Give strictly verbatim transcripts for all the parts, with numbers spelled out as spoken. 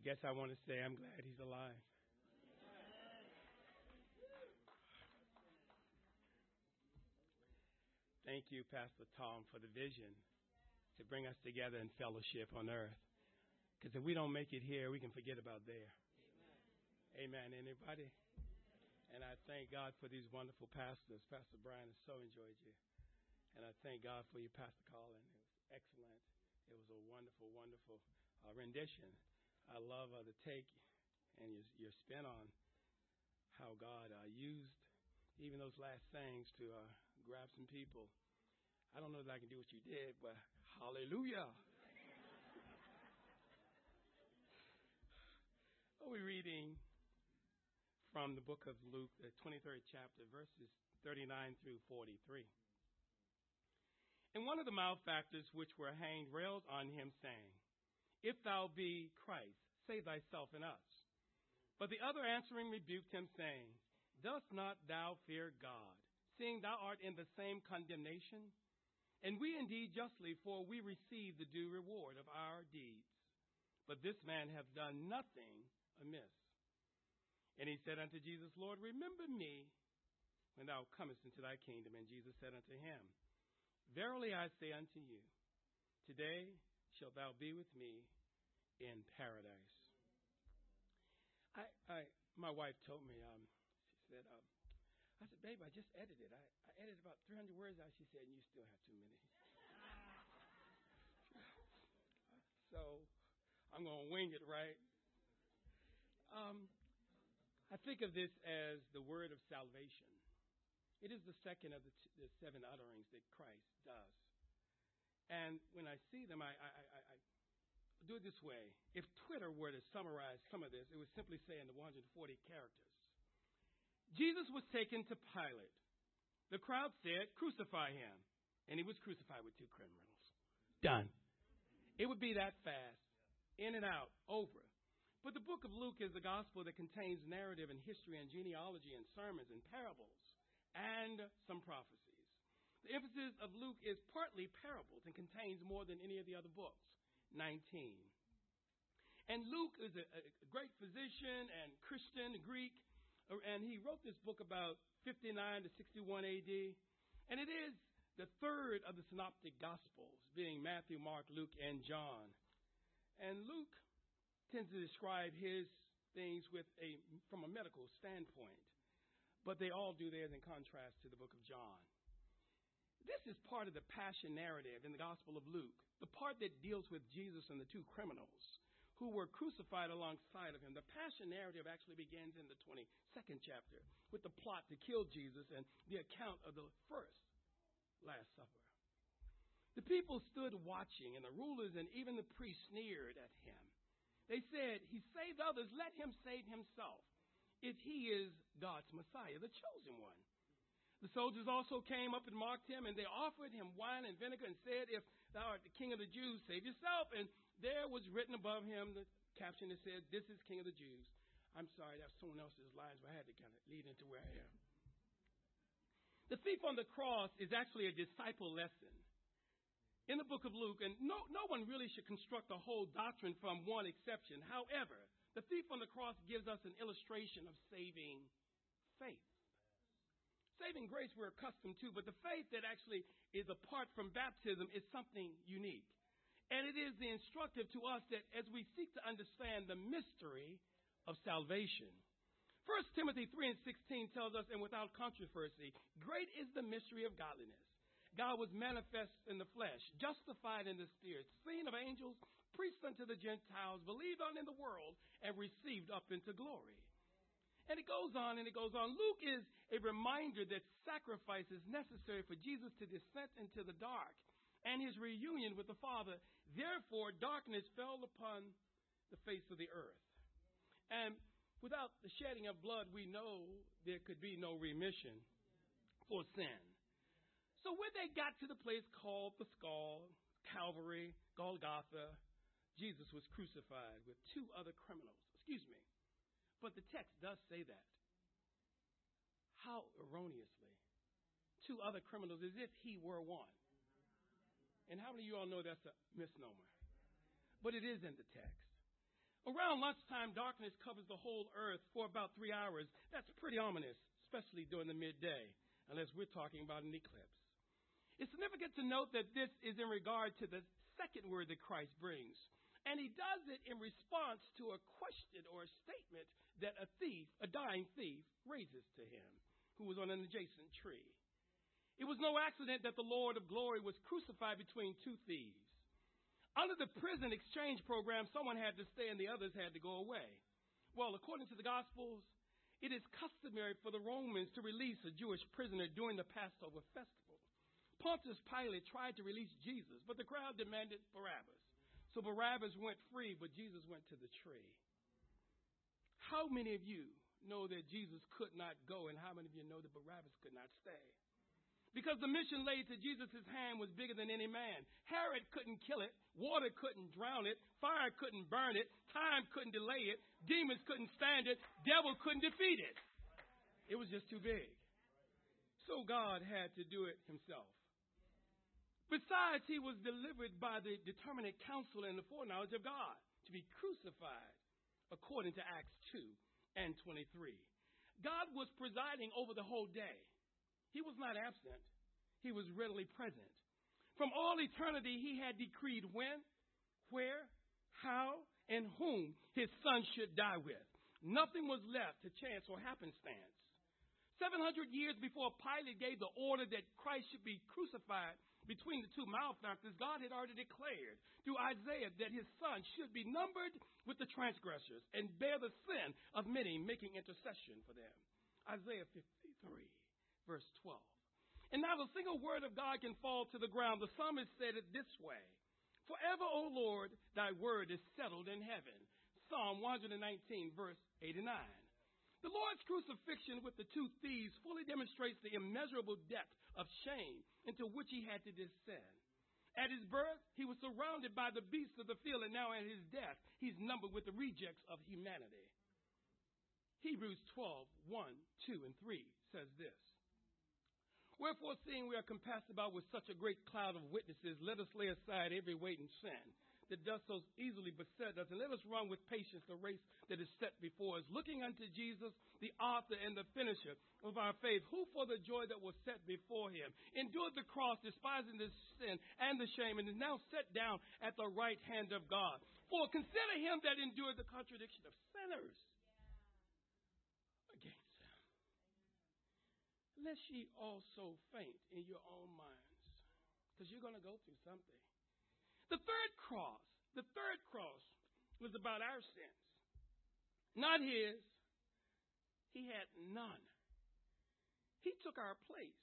guess I want to say I'm glad he's alive. Thank you, Pastor Tom, for the vision to bring us together in fellowship on earth. Because if we don't make it here, we can forget about there. Amen. Amen. Anybody? And I thank God for these wonderful pastors. Pastor Brian has so enjoyed you. And I thank God for you, Pastor Colin. It was excellent. It was a wonderful, wonderful uh, rendition. I love uh, the take and your, your spin on how God uh, used even those last things to uh, grab some people. I don't know that I can do what you did, but hallelujah. We're reading from the book of Luke, the twenty-third chapter, verses thirty-nine through forty-three. And one of the malefactors which were hanged railed on him, saying, If thou be Christ, save thyself and us. But the other answering rebuked him, saying, Dost not thou fear God, seeing thou art in the same condemnation? And we indeed justly, for we receive the due reward of our deeds. But this man hath done nothing amiss. And he said unto Jesus, Lord, remember me when thou comest into thy kingdom. And Jesus said unto him, Verily I say unto you, today shalt thou be with me in paradise. I, I my wife told me, um, she said, um, I said, babe, I just edited. I, I edited about three hundred words out. She said, and you still have too many. So I'm going to wing it, right? Um, I think of this as the word of salvation. It is the second of the, t- the seven utterings that Christ does. And when I see them, I, I, I, I do it this way. If Twitter were to summarize some of this, it would simply say in the one hundred forty characters, Jesus was taken to Pilate. The crowd said, crucify him. And he was crucified with two criminals. Done. It would be that fast. In and out. Over. But the book of Luke is the gospel that contains narrative and history and genealogy and sermons and parables and some prophecies. The emphasis of Luke is partly parables and contains more than any of the other books. nineteen. And Luke is a, a great physician and Christian, Greek, and he wrote this book about fifty-nine to sixty-one A D. And it is the third of the synoptic gospels, being Matthew, Mark, Luke, and John. And Luke tends to describe his things with a from a medical standpoint, but they all do theirs in contrast to the book of John. This is part of the passion narrative in the Gospel of Luke, the part that deals with Jesus and the two criminals who were crucified alongside of him. The passion narrative actually begins in the twenty-second chapter with the plot to kill Jesus and the account of the first Last Supper. The people stood watching, and the rulers and even the priests sneered at him. They said, he saved others, let him save himself, if he is God's Messiah, the chosen one. The soldiers also came up and mocked him, and they offered him wine and vinegar and said, if thou art the King of the Jews, save yourself. And there was written above him the caption that said, this is King of the Jews. I'm sorry, that's someone else's lines, but I had to kind of lead into where I am. The thief on the cross is actually a disciple lesson in the book of Luke, and no, no one really should construct a whole doctrine from one exception. However, the thief on the cross gives us an illustration of saving faith. Saving grace we're accustomed to, but the faith that actually is apart from baptism is something unique. And it is the instructive to us that as we seek to understand the mystery of salvation. First Timothy three and sixteen tells us, and without controversy, great is the mystery of godliness. God was manifest in the flesh, justified in the spirit, seen of angels, preached unto the Gentiles, believed on in the world, and received up into glory. And it goes on and it goes on. Luke is a reminder that sacrifice is necessary for Jesus to descend into the dark and his reunion with the Father. Therefore, darkness fell upon the face of the earth. And without the shedding of blood, we know there could be no remission for sin. So when they got to the place called the skull, Calvary, Golgotha, Jesus was crucified with two other criminals. Excuse me. But the text does say that. How erroneously. Two other criminals as if he were one. And how many of you all know that's a misnomer? But it is in the text. Around lunchtime, darkness covers the whole earth for about three hours. That's pretty ominous, especially during the midday, unless we're talking about an eclipse. It's significant to note that this is in regard to the second word that Christ brings. And he does it in response to a question or a statement that a thief, a dying thief, raises to him, who was on an adjacent tree. It was no accident that the Lord of glory was crucified between two thieves. Under the prison exchange program, someone had to stay and the others had to go away. Well, according to the Gospels, it is customary for the Romans to release a Jewish prisoner during the Passover festival. Pontius Pilate tried to release Jesus, but the crowd demanded Barabbas. So Barabbas went free, but Jesus went to the tree. How many of you know that Jesus could not go, and how many of you know that Barabbas could not stay? Because the mission laid to Jesus' hand was bigger than any man. Herod couldn't kill it. Water couldn't drown it. Fire couldn't burn it. Time couldn't delay it. Demons couldn't stand it. Devil couldn't defeat it. It was just too big. So God had to do it himself. Besides, he was delivered by the determinate counsel and the foreknowledge of God to be crucified, according to Acts two and twenty-three. God was presiding over the whole day. He was not absent. He was readily present. From all eternity, he had decreed when, where, how, and whom his son should die with. Nothing was left to chance or happenstance. Seven hundred years before Pilate gave the order that Christ should be crucified between the two malefactors, God had already declared through Isaiah that his son should be numbered with the transgressors and bear the sin of many, making intercession for them. Isaiah fifty-three. Verse twelve. And not a single word of God can fall to the ground. The psalmist said it this way: Forever, O Lord, thy word is settled in heaven. Psalm one nineteen, verse eighty-nine. The Lord's crucifixion with the two thieves fully demonstrates the immeasurable depth of shame into which he had to descend. At his birth, he was surrounded by the beasts of the field, and now at his death, he's numbered with the rejects of humanity. Hebrews twelve, one, two, and three says this: Wherefore, seeing we are compassed about with such a great cloud of witnesses, let us lay aside every weight and sin that does so easily beset us, and let us run with patience the race that is set before us, looking unto Jesus, the author and the finisher of our faith, who for the joy that was set before him endured the cross, despising the sin and the shame, and is now set down at the right hand of God. For consider him that endured the contradiction of sinners against him, lest ye also faint in your own minds, because you're going to go through something. The third cross, the third cross was about our sins, not his. He had none. He took our place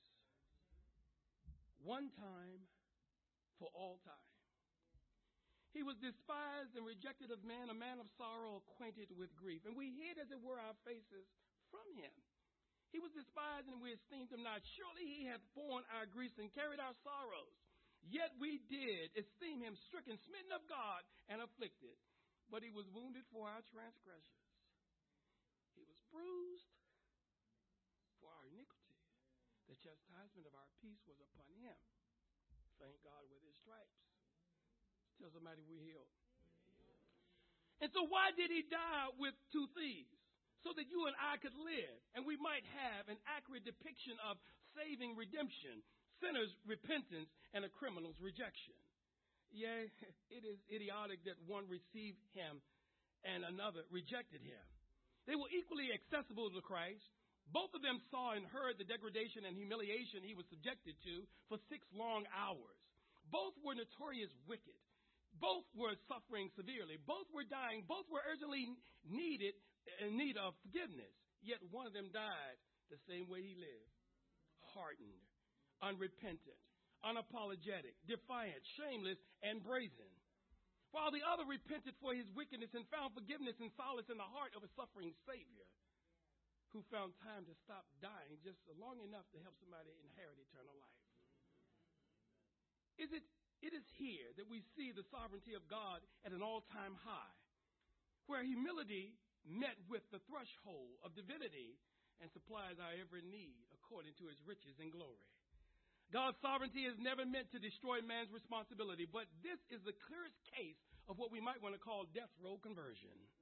one time for all time. He was despised and rejected of men, a man of sorrow, acquainted with grief. And we hid, as it were, our faces from him. He was despised and we esteemed him not. Surely he hath borne our griefs and carried our sorrows. Yet we did esteem him stricken, smitten of God, and afflicted. But he was wounded for our transgressions. He was bruised for our iniquity. The chastisement of our peace was upon him. Thank God, with his stripes. Tell somebody we're healed. And so why did he die with two thieves? So that you and I could live, and we might have an accurate depiction of saving redemption, sinners' repentance, and a criminal's rejection. Yea, it is idiotic that one received him and another rejected him. They were equally accessible to Christ. Both of them saw and heard the degradation and humiliation he was subjected to for six long hours. Both were notorious wicked. Both were suffering severely. Both were dying. Both were urgently needed in need of forgiveness. Yet one of them died the same way he lived. Hardened, unrepentant, unapologetic, defiant, shameless, and brazen. While the other repented for his wickedness and found forgiveness and solace in the heart of a suffering Savior who found time to stop dying just long enough to help somebody inherit eternal life. Is it, it is here that we see the sovereignty of God at an all-time high, where humility met with the threshold of divinity and supplies our every need according to his riches and glory. God's sovereignty is never meant to destroy man's responsibility, but this is the clearest case of what we might want to call death row conversion.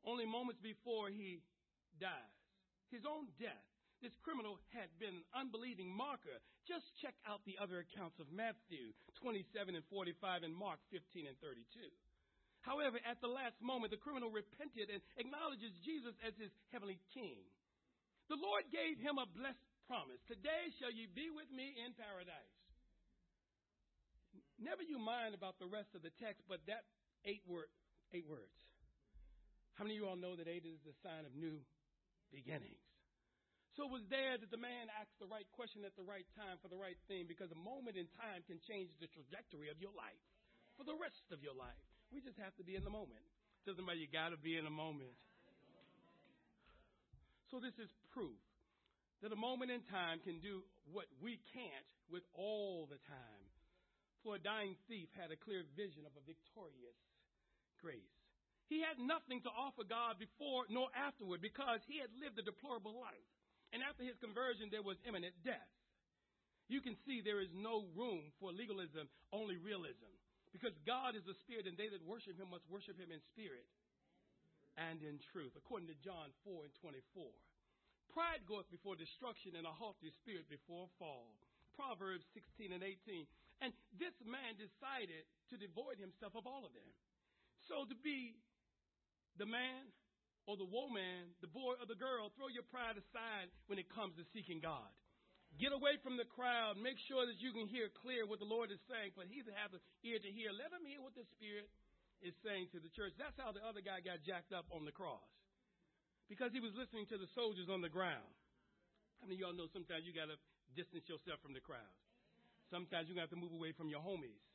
only moments before he dies. His own death. This criminal had been an unbelieving mocker. Just check out the other accounts of Matthew twenty-seven and forty-five and Mark fifteen and thirty-two. However, at the last moment, the criminal repented and acknowledges Jesus as his heavenly king. The Lord gave him a blessed promise. Today shall you be with me in paradise. Never you mind about the rest of the text, but that eight word, eight words. How many of you all know that eight is the sign of new beginnings? So it was there that the man asked the right question at the right time for the right thing, because a moment in time can change the trajectory of your life for the rest of your life. We just have to be in the moment. Doesn't matter, you got to be in a moment. So this is proof that a moment in time can do what we can't with all the time. For a dying thief had a clear vision of a victorious grace. He had nothing to offer God before nor afterward, because he had lived a deplorable life. And after his conversion, there was imminent death. You can see there is no room for legalism, only realism. Because God is a spirit, and they that worship him must worship him in spirit and in truth, according to John four and twenty-four. Pride goeth before destruction, and a haughty spirit before a fall. Proverbs sixteen and eighteen. And this man decided to devoid himself of all of them. So to be the man or the woman, the boy or the girl, throw your pride aside when it comes to seeking God. Get away from the crowd. Make sure that you can hear clear what the Lord is saying. But he that hath an ear to hear, let him hear what the Spirit is saying to the church. That's how the other guy got jacked up on the cross, because he was listening to the soldiers on the ground. I mean, y'all know sometimes you got to distance yourself from the crowd. Sometimes you got to move away from your homies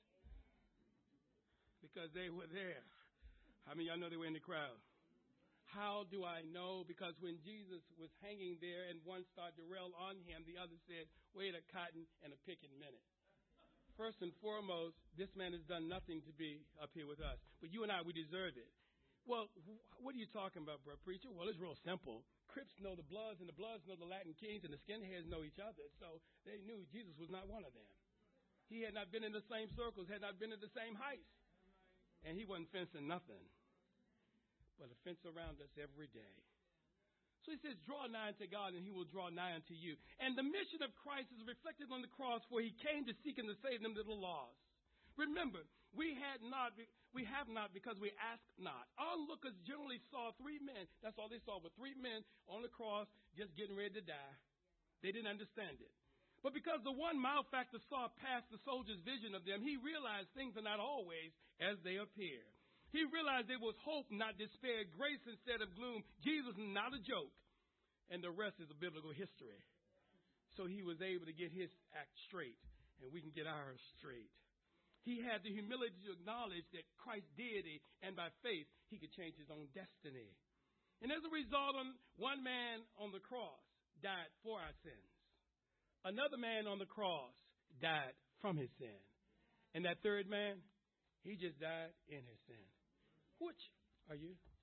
because they were there. How many of y'all know they were in the crowd? How do I know? Because when Jesus was hanging there and one started to rail on him, the other said, wait a cotton and a picking minute. First and foremost, this man has done nothing to be up here with us. But you and I, we deserve it. Well, what are you talking about, bro, preacher? Well, it's real simple. Crips know the Bloods, and the Bloods know the Latin Kings, and the skinheads know each other. So they knew Jesus was not one of them. He had not been in the same circles, had not been in the same heights. And he wasn't fencing nothing but a fence around us every day. So he says, draw nigh unto God, and he will draw nigh unto you. And the mission of Christ is reflected on the cross, where he came to seek and to save them that are lost. Remember, we had not, we have not because we ask not. Onlookers generally saw three men. That's all they saw, were three men on the cross just getting ready to die. They didn't understand it. But because the one malefactor saw past the soldier's vision of them, he realized things are not always as they appear. He realized there was hope, not despair, grace instead of gloom. Jesus is not a joke. And the rest is a biblical history. So he was able to get his act straight, and we can get ours straight. He had the humility to acknowledge that Christ's deity, and by faith, he could change his own destiny. And as a result, one man on the cross died for our sins. Another man on the cross died from his sin. And that third man, he just died in his sin. Which are you?